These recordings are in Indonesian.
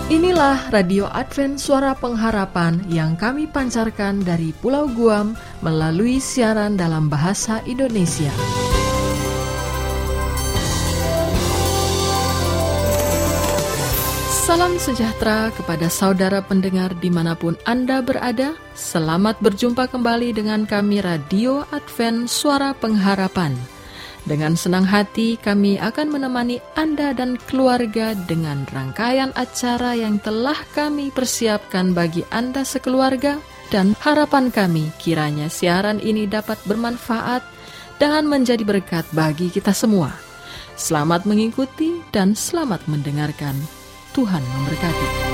Inilah Radio Advent Suara Pengharapan yang kami pancarkan dari Pulau Guam melalui siaran dalam bahasa Indonesia. Salam sejahtera kepada saudara pendengar dimanapun Anda berada. Selamat berjumpa kembali dengan kami Radio Advent Suara Pengharapan. Dengan senang hati kami akan menemani Anda dan keluarga dengan rangkaian acara yang telah kami persiapkan bagi Anda sekeluarga, dan harapan kami kiranya siaran ini dapat bermanfaat dan menjadi berkat bagi kita semua. Selamat mengikuti dan selamat mendengarkan. Tuhan memberkati.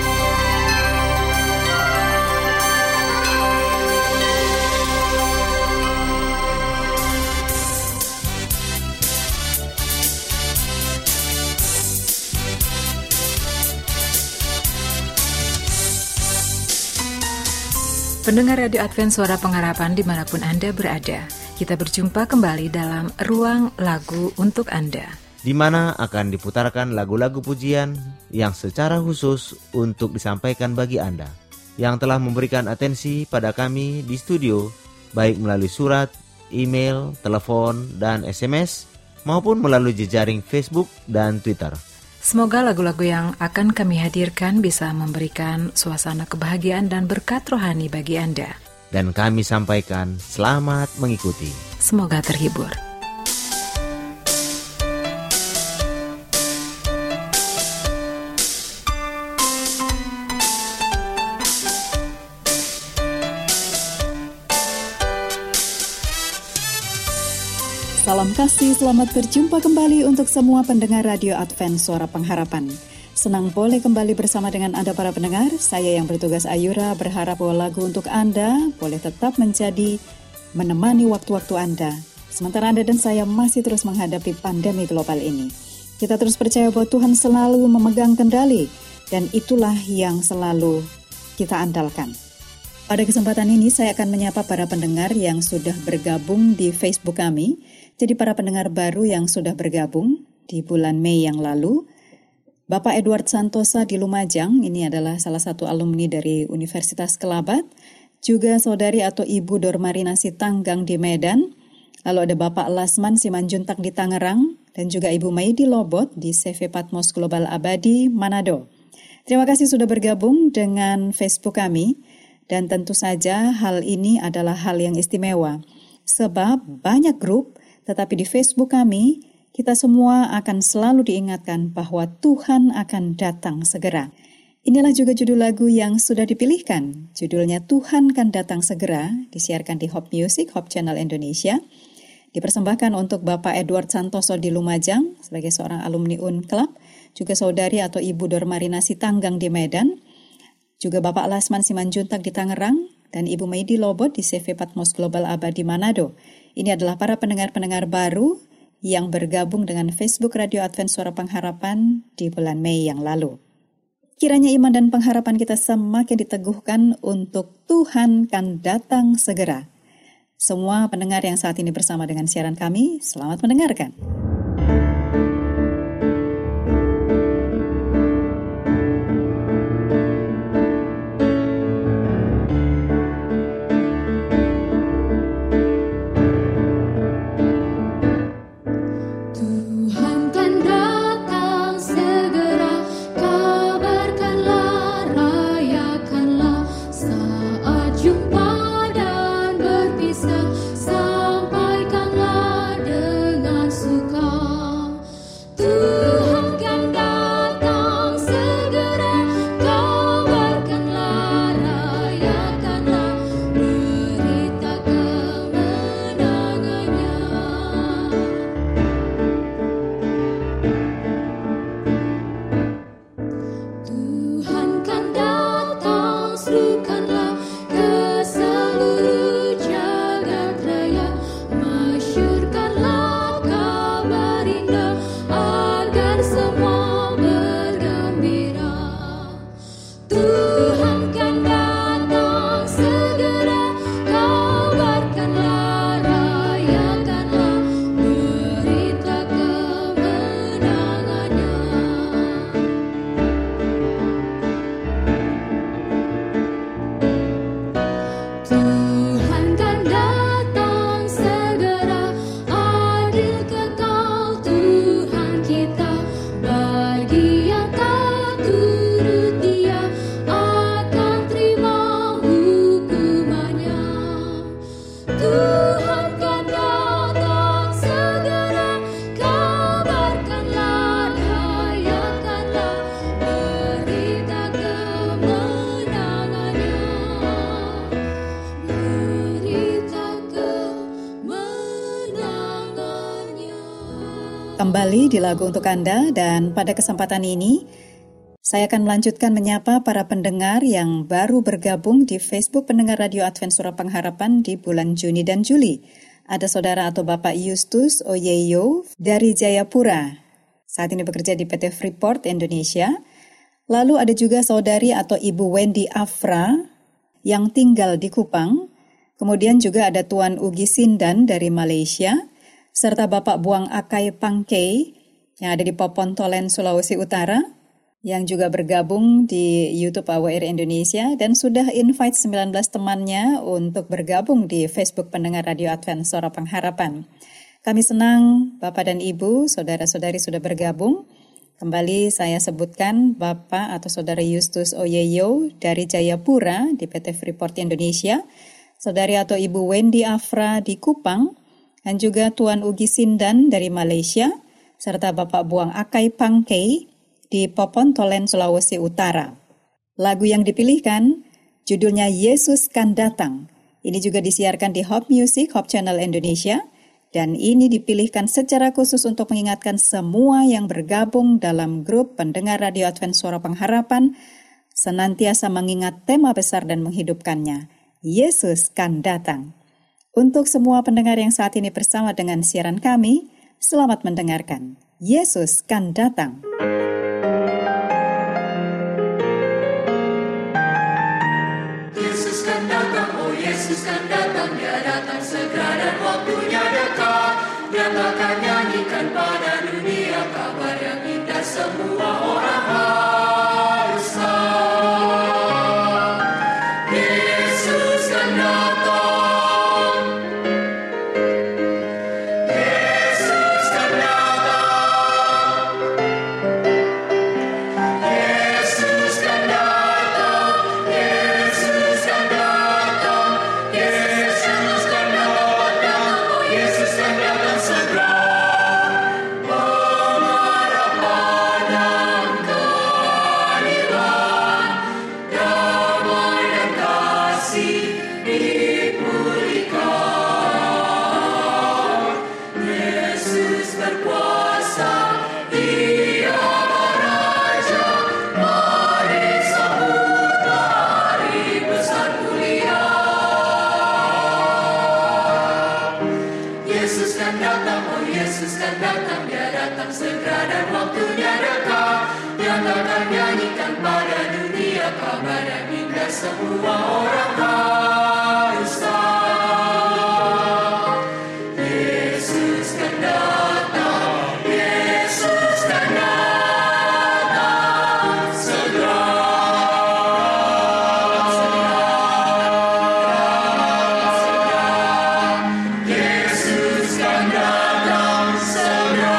Pendengar Radio Advent Suara Pengharapan dimanapun Anda berada, kita berjumpa kembali dalam Ruang Lagu untuk Anda, di mana akan diputarkan lagu-lagu pujian yang secara khusus untuk disampaikan bagi Anda yang telah memberikan atensi pada kami di studio, baik melalui surat, email, telepon, dan SMS, maupun melalui jejaring Facebook dan Twitter. Semoga lagu-lagu yang akan kami hadirkan bisa memberikan suasana kebahagiaan dan berkat rohani bagi Anda. Dan kami sampaikan selamat mengikuti. Semoga terhibur. Salam kasih, selamat berjumpa kembali untuk semua pendengar Radio Advent Suara Pengharapan. Senang boleh kembali bersama dengan Anda para pendengar. Saya yang bertugas Ayura berharap bahwa lagu untuk Anda boleh tetap menjadi menemani waktu-waktu Anda. Sementara Anda dan saya masih terus menghadapi pandemi global ini. Kita terus percaya bahwa Tuhan selalu memegang kendali dan itulah yang selalu kita andalkan. Pada kesempatan ini saya akan menyapa para pendengar yang sudah bergabung di Facebook kami. Jadi para pendengar baru yang sudah bergabung di bulan Mei yang lalu, Bapak Edward Santosa di Lumajang, ini adalah salah satu alumni dari Universitas Kelabat, juga saudari atau Ibu Dormarina Sitanggang di Medan, lalu ada Bapak Lasman Simanjuntak di Tangerang, dan juga Ibu Maidi Lobot di CV Patmos Global Abadi, Manado. Terima kasih sudah bergabung dengan Facebook kami, dan tentu saja hal ini adalah hal yang istimewa, sebab banyak grup. Tetapi di Facebook kami, kita semua akan selalu diingatkan bahwa Tuhan akan datang segera. Inilah juga judul lagu yang sudah dipilihkan. Judulnya Tuhan Kan Datang Segera, disiarkan di Hope Music, Hope Channel Indonesia. Dipersembahkan untuk Bapak Edward Santoso di Lumajang, sebagai seorang alumni Unclub, juga saudari atau Ibu Dormarina Sitanggang di Medan, juga Bapak Lasman Simanjuntak di Tangerang, dan Ibu Maidi Lobot di CV Patmos Global Abadi Manado. Ini adalah para pendengar-pendengar baru yang bergabung dengan Facebook Radio Advent Suara Pengharapan di bulan Mei yang lalu. Kiranya iman dan pengharapan kita semakin diteguhkan untuk Tuhan kan datang segera. Semua pendengar yang saat ini bersama dengan siaran kami, selamat mendengarkan. Sampaikanlah dengan suka. kembali di Lagu Untuk Anda, dan pada kesempatan ini saya akan melanjutkan menyapa para pendengar yang baru bergabung di Facebook Pendengar Radio Advent Suara Pengharapan di bulan Juni dan Juli. Ada saudara atau Bapak Justus Oyeyo dari Jayapura, saat ini bekerja di PT Freeport Indonesia. Lalu ada juga saudari atau Ibu Wendy Afra yang tinggal di Kupang. Kemudian juga ada Tuan Ugi Sindan dari Malaysia, serta Bapak Buang Akai Pangkei yang ada di Popontolen, Sulawesi Utara, yang juga bergabung di YouTube AWR Indonesia dan sudah invite 19 temannya untuk bergabung di Facebook Pendengar Radio Advent Suara Pengharapan. Kami senang Bapak dan Ibu, saudara-saudari sudah bergabung. Kembali saya sebutkan Bapak atau Saudara Justus Oyeyo dari Jayapura di PT Freeport Indonesia, saudari atau Ibu Wendy Afra di Kupang, dan juga Tuan Ugi Sindan dari Malaysia, serta Bapak Buang Akai Pangkei di Popontolen, Sulawesi Utara. Lagu yang dipilihkan judulnya Yesus Kan Datang. Ini juga disiarkan di Hope Music, Hope Channel Indonesia, dan ini dipilihkan secara khusus untuk mengingatkan semua yang bergabung dalam grup pendengar Radio Advent Suara Pengharapan senantiasa mengingat tema besar dan menghidupkannya, Yesus Kan Datang. Untuk semua pendengar yang saat ini bersama dengan siaran kami, selamat mendengarkan. Yesus Kan Datang. Yesus kan datang, oh Yesus kan datang, Dia datang segera dan waktunya dekat. Dia akan nyanyikan pada dunia kabar yang indah semua orang harus tahu. Yesus kan datang. Semua orang harus tahu, Yesus kan datang, Yesus kan datang segera. Yesus kan datang segera.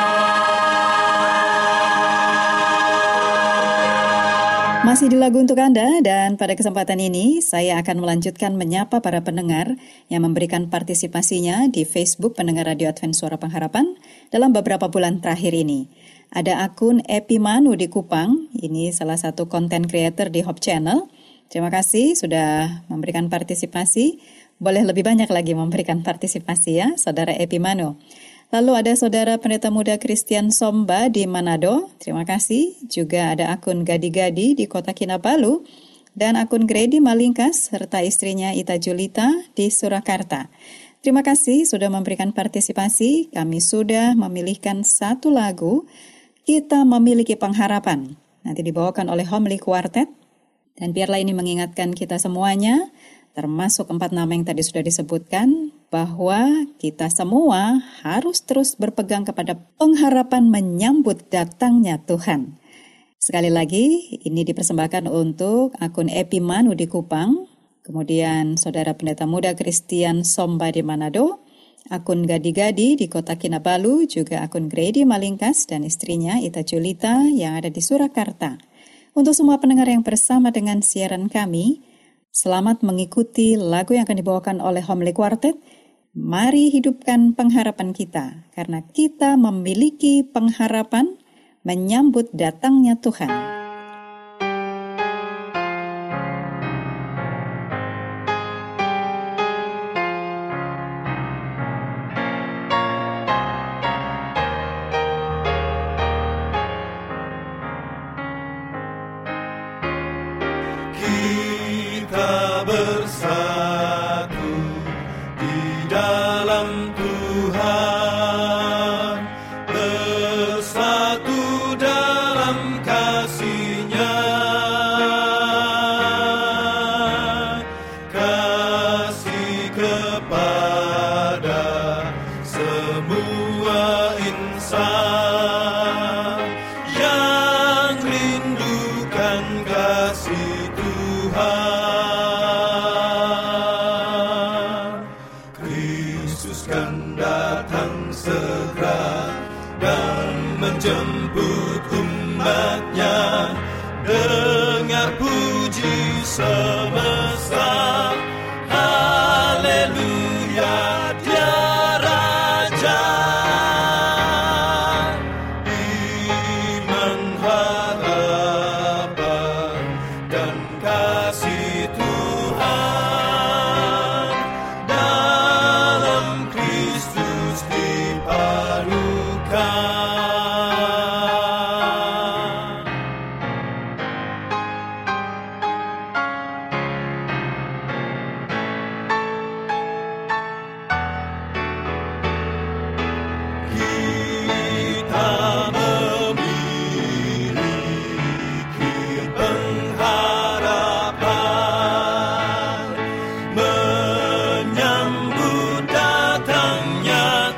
Masih di Lagu Untuk Anda, dan pada kesempatan ini saya akan melanjutkan menyapa para pendengar yang memberikan partisipasinya di Facebook Pendengar Radio Advent Suara Pengharapan dalam beberapa bulan terakhir ini. Ada akun Epimanu di Kupang, ini salah satu content creator di Hope Channel. Terima kasih sudah memberikan partisipasi. Boleh lebih banyak lagi memberikan partisipasi ya, Saudara Epimanu. Lalu ada Saudara Pendeta Muda Christian Somba di Manado, terima kasih. Juga ada akun Gadi-Gadi di Kota Kinabalu, dan akun Grady Malingkas serta istrinya Ita Julita di Surakarta. Terima kasih sudah memberikan partisipasi. Kami sudah memilihkan satu lagu, Kita Memiliki Pengharapan. Nanti dibawakan oleh Homily Quartet. Dan biarlah ini mengingatkan kita semuanya, termasuk 4 nama yang tadi sudah disebutkan, bahwa kita semua harus terus berpegang kepada pengharapan menyambut datangnya Tuhan. Sekali lagi, ini dipersembahkan untuk akun Epimanu di Kupang, kemudian Saudara Pendeta Muda Christian Somba di Manado, akun Gadi-Gadi di Kota Kinabalu, juga akun Grady Malingkas dan istrinya Ita Julita yang ada di Surakarta. Untuk semua pendengar yang bersama dengan siaran kami, selamat mengikuti lagu yang akan dibawakan oleh Homily Quartet. Mari hidupkan pengharapan kita, karena kita memiliki pengharapan menyambut datangnya Tuhan. kita bersatu di dalam Tuhan, bersatu dalam kasih-Nya, kasih kepada semua insan yang rindukan kasih Tuhan. Kristus kan datang segera dan menjemput umat-Nya. Dengar puji semesta, haleluya, Dia Raja. Iman, harapan, dan kasih Tuhan dalam Kristus dipadukan. Kita memiliki pengharapan, menyambut datangnya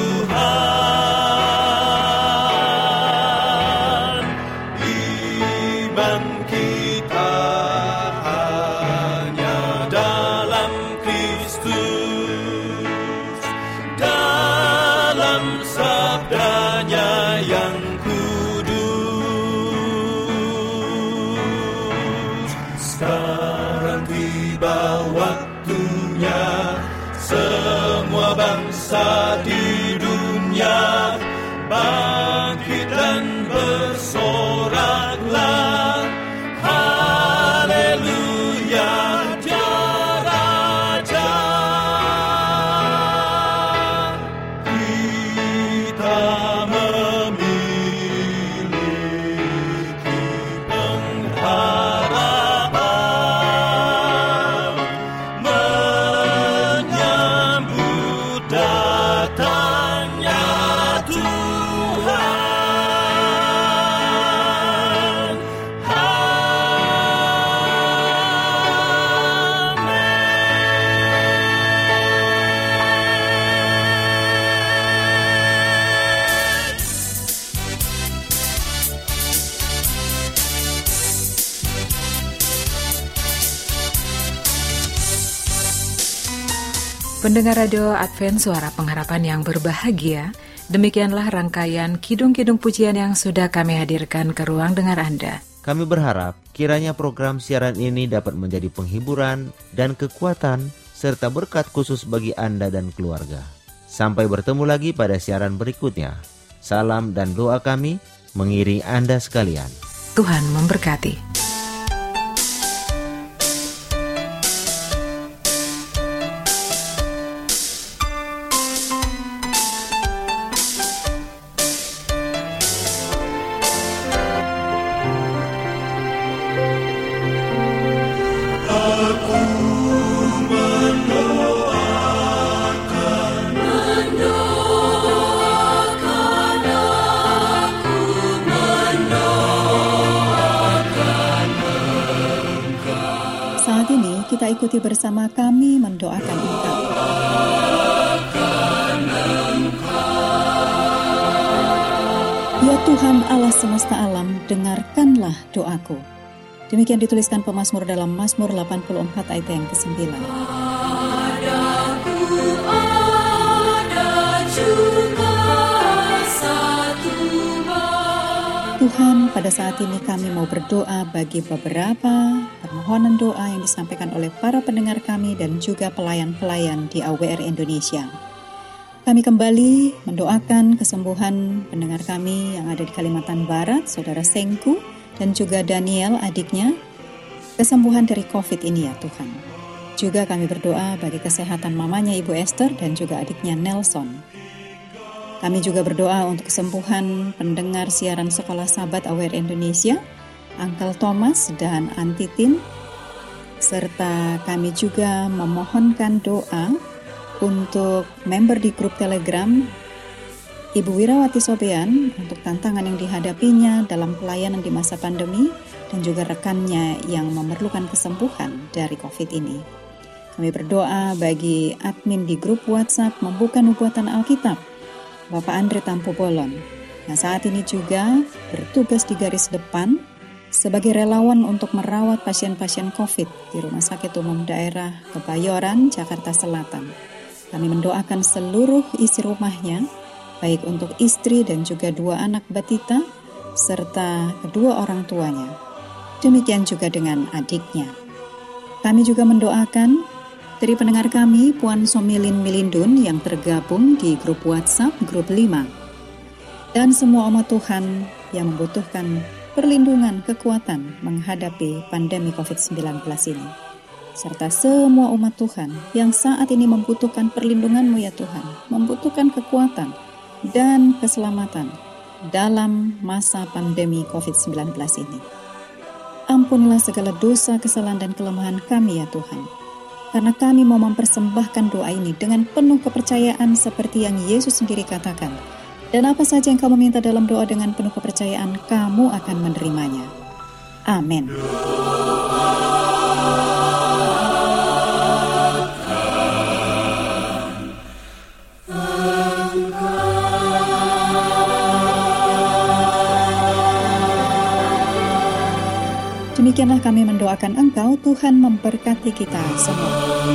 Tuhan. Iman kita hanya dalam Kristus, dalam sabdanya yang kudus. Sekarang tiba waktunya, semua bangsa di dunia bangkit dan bersoraklah, haleluya, Dia Raja. Kita memiliki pengharapan, menyambut datangnya Tuhan. Pendengar Radio Advent Suara Pengharapan yang berbahagia, demikianlah rangkaian kidung-kidung pujian yang sudah kami hadirkan ke ruang dengar Anda. Kami berharap kiranya program siaran ini dapat menjadi penghiburan dan kekuatan serta berkat khusus bagi Anda dan keluarga. Sampai bertemu lagi pada siaran berikutnya. Salam dan doa kami mengiringi Anda sekalian. Tuhan memberkati. Saat ini kita ikuti bersama kami mendoakan engkau. Ya Tuhan Allah semesta alam, dengarkanlah doaku. Demikian dituliskan pemazmur dalam Mazmur 84 ayat yang ke-9. Tuhan, pada saat ini kami mau berdoa bagi beberapa permohonan doa yang disampaikan oleh para pendengar kami dan juga pelayan-pelayan di AWR Indonesia. Kami kembali mendoakan kesembuhan pendengar kami yang ada di Kalimantan Barat, Saudara Sengku, dan juga Daniel adiknya, kesembuhan dari COVID ini ya Tuhan. Juga kami berdoa bagi kesehatan mamanya Ibu Esther dan juga adiknya Nelson. Kami juga berdoa untuk kesembuhan pendengar siaran Sekolah Sahabat AWR Indonesia, Uncle Thomas dan Auntie Tin, serta kami juga memohonkan doa untuk member di grup Telegram Ibu Wirawati Sobean untuk tantangan yang dihadapinya dalam pelayanan di masa pandemi dan juga rekannya yang memerlukan kesembuhan dari COVID ini. Kami berdoa bagi admin di grup WhatsApp Membuka Nubuatan Alkitab, Bapak Andre Tampu Bolon, yang saat ini juga bertugas di garis depan sebagai relawan untuk merawat pasien-pasien COVID di Rumah Sakit Umum Daerah Kebayoran, Jakarta Selatan. Kami mendoakan seluruh isi rumahnya, baik untuk istri dan juga 2 anak batita, serta kedua orang tuanya. Demikian juga dengan adiknya. Kami juga mendoakan dari pendengar kami, Puan Somilin Milindun yang tergabung di grup WhatsApp, grup 5. Dan semua umat Tuhan yang membutuhkan perlindungan, kekuatan menghadapi pandemi COVID-19 ini. Serta semua umat Tuhan yang saat ini membutuhkan perlindungan-Mu ya Tuhan, membutuhkan kekuatan dan keselamatan dalam masa pandemi COVID-19 ini. Ampunilah segala dosa, kesalahan, dan kelemahan kami ya Tuhan. Karena kami mau mempersembahkan doa ini dengan penuh kepercayaan seperti yang Yesus sendiri katakan. Dan apa saja yang kamu minta dalam doa dengan penuh kepercayaan, kamu akan menerimanya. Amin. Demikianlah kami mendoakan Engkau, Tuhan memberkati kita semua.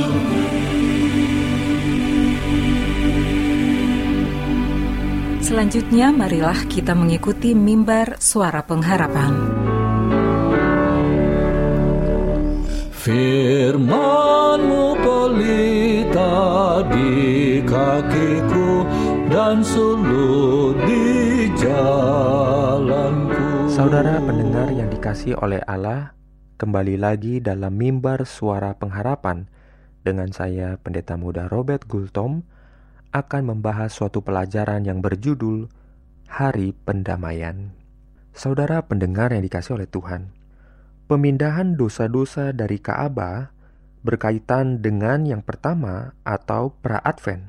Selanjutnya, marilah kita mengikuti mimbar suara pengharapan. Firman-Mu pelita di kakiku dan suluh di jalanku. Saudara pendengar yang dikasihi oleh Allah, kembali lagi dalam mimbar suara pengharapan dengan saya Pendeta Muda Robert Gultom akan membahas suatu pelajaran yang berjudul Hari Pendamaian. Saudara pendengar yang dikasihi oleh Tuhan, pemindahan dosa-dosa dari Ka'bah berkaitan dengan yang pertama atau pra-Advent,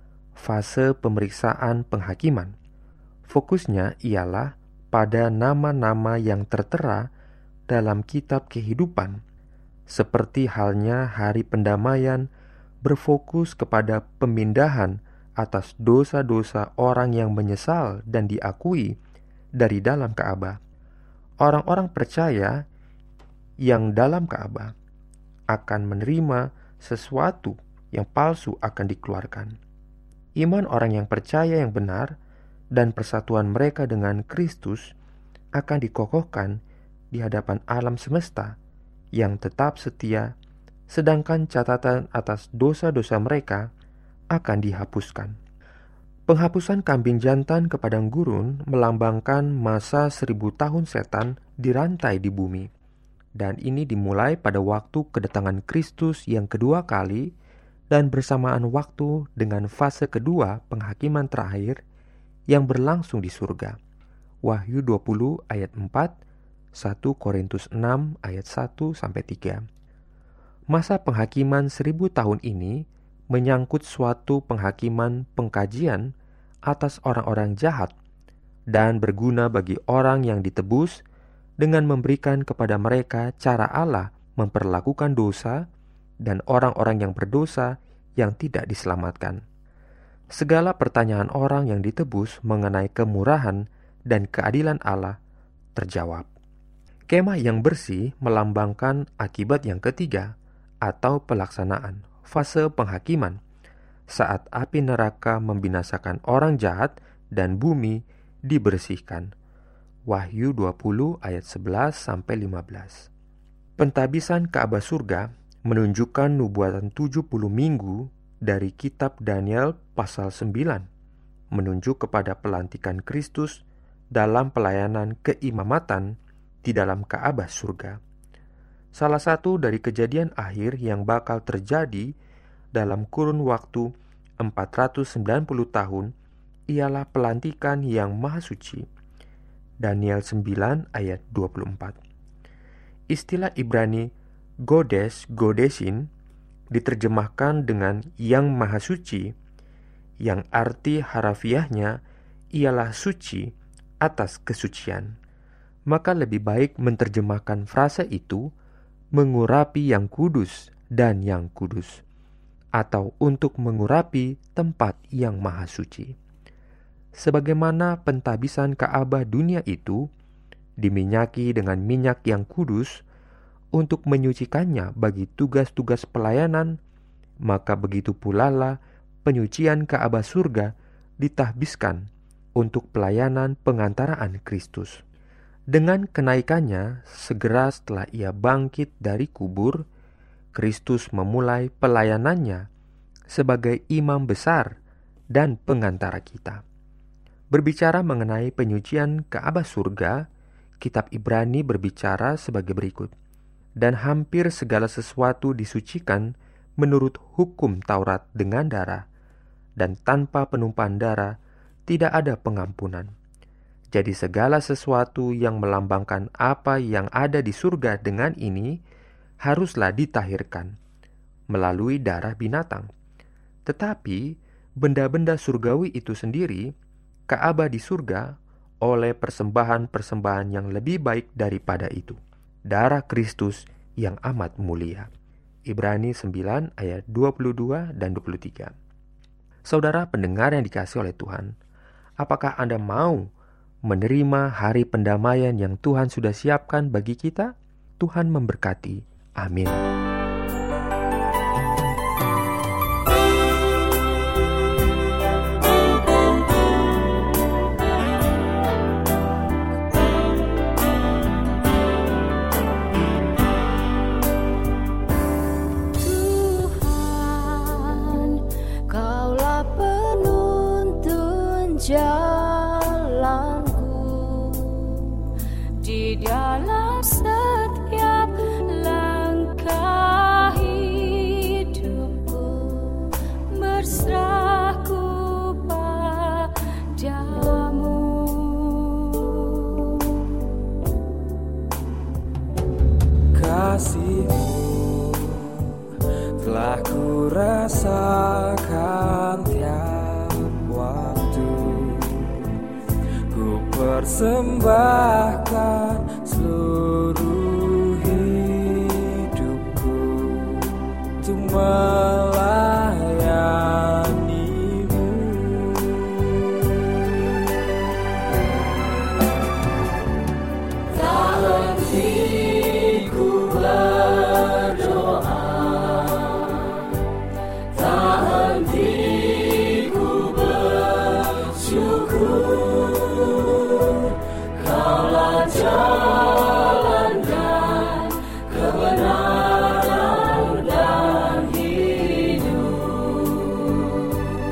fase pemeriksaan penghakiman. Fokusnya ialah pada nama-nama yang tertera dalam kitab kehidupan, seperti halnya Hari Pendamaian berfokus kepada pemindahan atas dosa-dosa orang yang menyesal dan diakui dari dalam Ka'bah. Orang-orang percaya yang dalam Ka'bah akan menerima sesuatu yang palsu akan dikeluarkan. Iman orang yang percaya yang benar dan persatuan mereka dengan Kristus akan dikokohkan di hadapan alam semesta yang tetap setia, sedangkan catatan atas dosa-dosa mereka akan dihapuskan. Penghapusan kambing jantan ke padang gurun melambangkan masa 1000 tahun setan dirantai di bumi, dan ini dimulai pada waktu kedatangan Kristus yang kedua kali dan bersamaan waktu dengan fase kedua penghakiman terakhir yang berlangsung di surga. Wahyu 20 ayat 4, 1 Korintus 6 ayat 1-3. Masa penghakiman 1000 tahun ini menyangkut suatu penghakiman pengkajian atas orang-orang jahat dan berguna bagi orang yang ditebus dengan memberikan kepada mereka cara Allah memperlakukan dosa dan orang-orang yang berdosa yang tidak diselamatkan. Segala pertanyaan orang yang ditebus mengenai kemurahan dan keadilan Allah terjawab. Kemah yang bersih melambangkan akibat yang ketiga atau pelaksanaan fase penghakiman saat api neraka membinasakan orang jahat dan bumi dibersihkan. Wahyu 20 ayat 11-15. Pentabisan Ka'bah surga menunjukkan nubuatan 70 minggu dari kitab Daniel pasal 9, menunjuk kepada pelantikan Kristus dalam pelayanan keimamatan di dalam Ka'bah surga. Salah satu dari kejadian akhir yang bakal terjadi dalam kurun waktu 490 tahun ialah pelantikan yang maha suci. Daniel 9 ayat 24. Istilah Ibrani Godes, godesin, diterjemahkan dengan yang maha suci, yang arti harafiahnya ialah suci atas kesucian. Maka lebih baik menerjemahkan frase itu mengurapi yang kudus dan yang kudus, atau untuk mengurapi tempat yang maha suci. Sebagaimana pentabisan Ka'bah dunia itu diminyaki dengan minyak yang kudus untuk menyucikannya bagi tugas-tugas pelayanan, maka begitu pula lah penyucian Ka'bah surga ditahbiskan untuk pelayanan pengantaraan Kristus. Dengan kenaikannya, segera setelah ia bangkit dari kubur, Kristus memulai pelayanannya sebagai imam besar dan pengantara kita. Berbicara mengenai penyucian Ka'bah surga, kitab Ibrani berbicara sebagai berikut. Dan hampir segala sesuatu disucikan menurut hukum Taurat dengan darah, dan tanpa penumpahan darah tidak ada pengampunan. Jadi segala sesuatu yang melambangkan apa yang ada di surga dengan ini haruslah ditahirkan melalui darah binatang. Tetapi benda-benda surgawi itu sendiri, Ka'bah di surga, oleh persembahan-persembahan yang lebih baik daripada itu, darah Kristus yang amat mulia. Ibrani 9 ayat 22 dan 23. Saudara pendengar yang dikasihi oleh Tuhan, apakah Anda mau menerima hari pendamaian yang Tuhan sudah siapkan bagi kita? Tuhan memberkati. Amin. Jalanku di dalam setiap langkah hidupku, berserahku padamu. Kasih-Mu telah ku rasakan tiap waktu. Persembahkan seluruh hidupku untuk melayani-Mu. Tak henti ku berdoa, tak henti ku bersyukur. Jalan dan kebenaran dan hidup.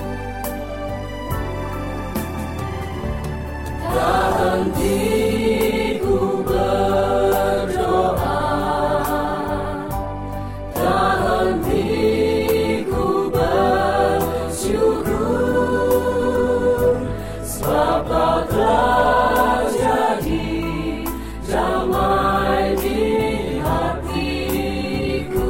Tak henti ku berdoa, tak henti ku bersyukur, sebab Kau telah jadi damai di hatiku.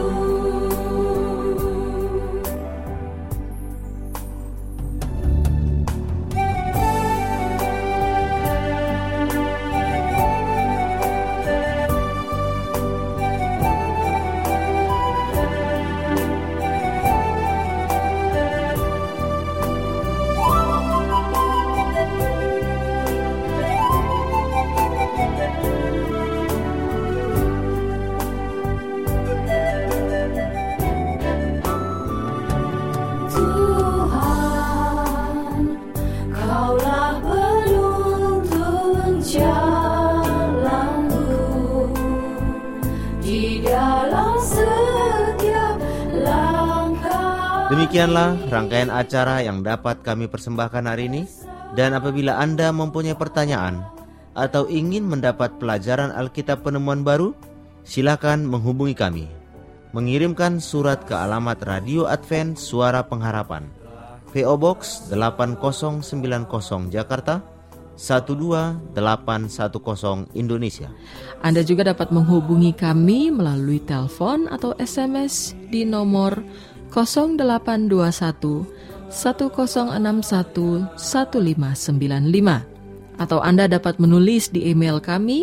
Demikianlah rangkaian acara yang dapat kami persembahkan hari ini. Dan apabila Anda mempunyai pertanyaan atau ingin mendapat pelajaran Alkitab Penemuan Baru, silakan menghubungi kami. Mengirimkan surat ke alamat Radio Advent Suara Pengharapan, PO Box 8090 Jakarta, 12810 Indonesia. Anda juga dapat menghubungi kami melalui telepon atau SMS di nomor 0821 1061 1595. Atau Anda dapat menulis di email kami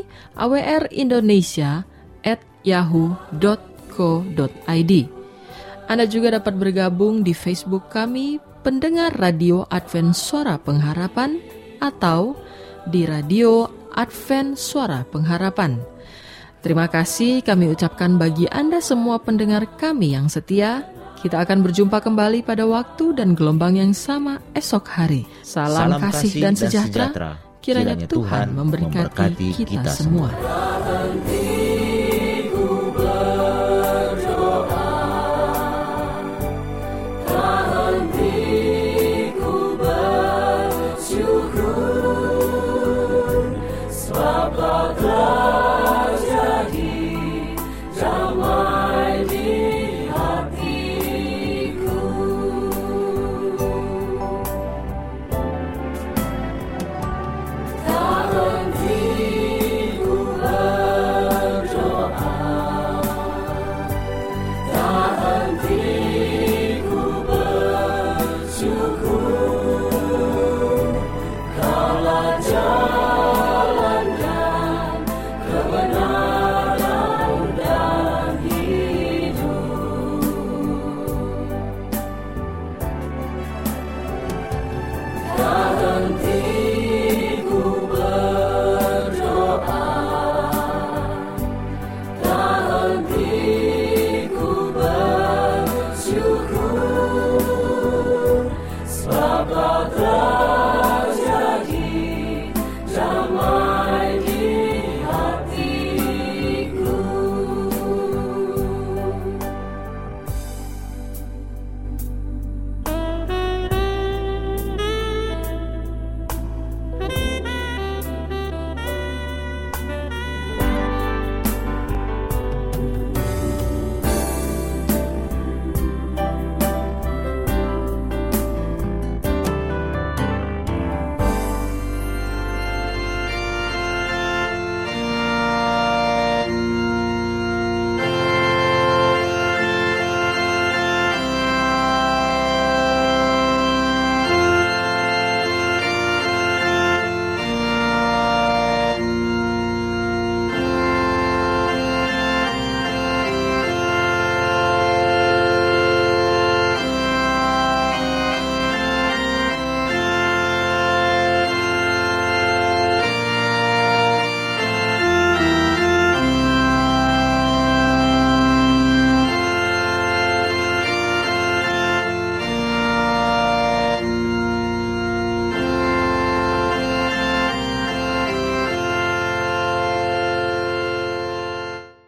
awrindonesia@yahoo.co.id. Anda juga dapat bergabung di Facebook kami, Pendengar Radio Advent Suara Pengharapan, atau di Radio Advent Suara Pengharapan. Terima kasih kami ucapkan bagi Anda semua pendengar kami yang setia. Kita akan berjumpa kembali pada waktu dan gelombang yang sama esok hari. Salam kasih dan sejahtera. Kiranya Tuhan memberkati kita semua.